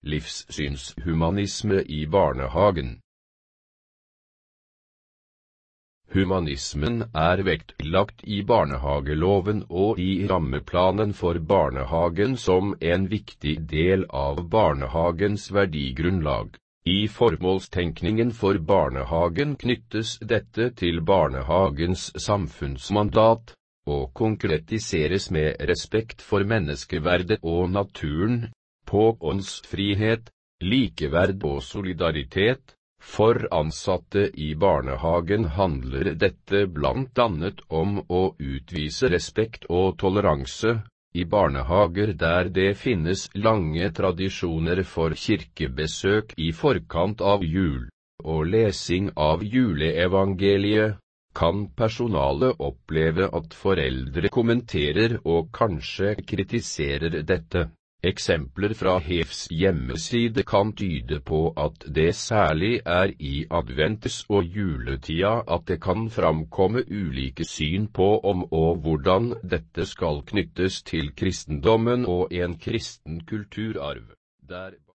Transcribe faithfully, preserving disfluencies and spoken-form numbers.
livssynshumanisme i barnehagen. Humanismen er vektlagt i barnehageloven og i rammeplanen for barnehagen som en viktig del av barnehagens verdigrunnlag. I formålstenkningen for barnehagen knyttes dette til barnehagens samfunnsmandat, og konkretiseres med respekt for menneskeverdet og naturen, på åndsfrihet, likeverd og solidaritet. For ansatte i barnehagen handler dette blant annet om å utvise respekt og toleranse. I barnehager der det finnes lange tradisjoner for kirkebesøk i forkant av jul, og lesing av juleevangeliet, kan personalet oppleve at foreldre kommenterer og kanskje kritiserer dette. Eksempler fra H E Fs hjemmeside kan tyde på at det særlig er i advents- og juletida at det kan framkomme ulike syn på om og hvordan dette skal knyttes til kristendommen og en kristen kulturarv. Der